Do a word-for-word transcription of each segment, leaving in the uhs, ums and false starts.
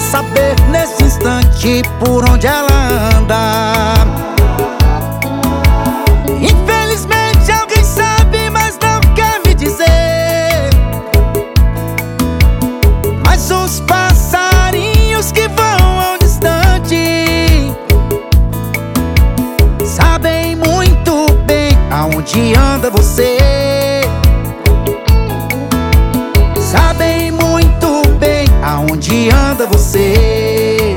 saber nesse instante por onde ela anda. Infelizmente alguém sabe, mas não quer me dizer. Mas os passarinhos que voam ao distante sabem muito bem aonde anda você. Sabem muito bem aonde anda você.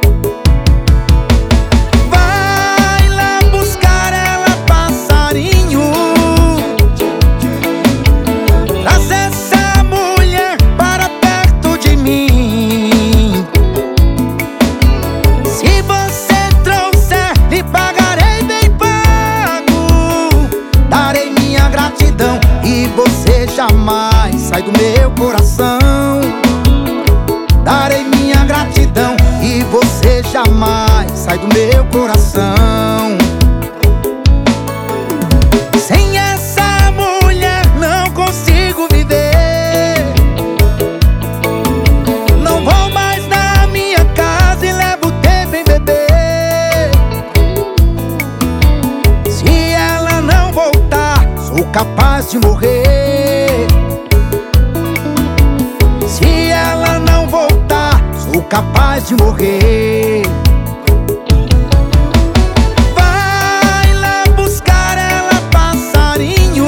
Vai lá buscar ela, passarinho. Traz essa mulher para perto de mim. Se você trouxer, lhe pagarei bem pago. Darei minha gratidão e você jamais sai do meu coração. Darei minha gratidão e você jamais sai do meu coração. Sem essa mulher não consigo viver. Não vou mais na minha casa e levo tempo em beber. Se ela não voltar, sou capaz de morrer. Se ela não voltar, sou capaz de morrer. Vai lá buscar ela, passarinho.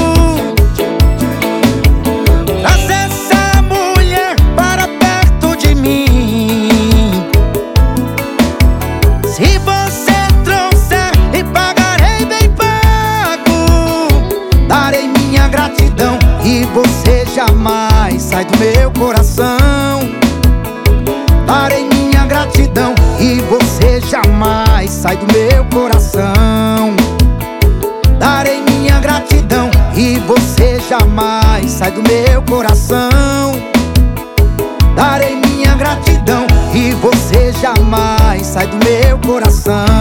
Traz essa mulher para perto de mim. Se você trouxer, lhe pagarei bem pago. Darei minha gratidão e você jamais sai do meu coração. Darei minha gratidão e você jamais sai do meu coração. Darei minha gratidão e você jamais sai do meu coração. Darei minha gratidão e você jamais sai do meu coração.